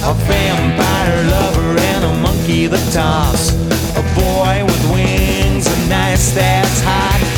a vampire lover and a monkey that talks, a boy with wings, a nice that's hot.